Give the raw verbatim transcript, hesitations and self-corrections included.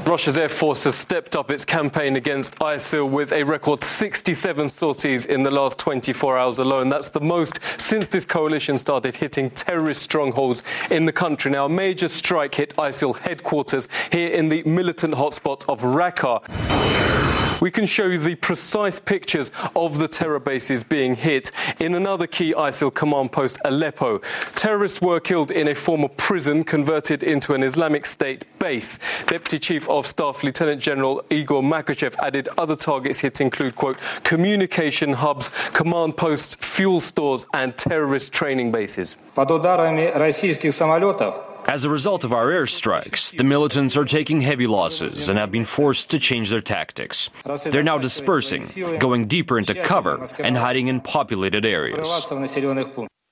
Russia's Air Force has stepped up its campaign against ISIL with a record sixty-seven sorties in the last twenty-four hours alone. That's the most since this coalition started hitting terrorist strongholds in the country. Now, a major strike hit ISIL headquarters here in the militant hotspot of Raqqa. We can show you the precise pictures of the terror bases being hit in another key ISIL command post, Aleppo. Terrorists were killed in a former prison converted into an Islamic State base. Deputy Chief of Staff Lieutenant General Igor Makachev added other targets hit include, quote, communication hubs, command posts, fuel stores and terrorist training bases. As a result of our airstrikes, the militants are taking heavy losses and have been forced to change their tactics. They're now dispersing, going deeper into cover and hiding in populated areas.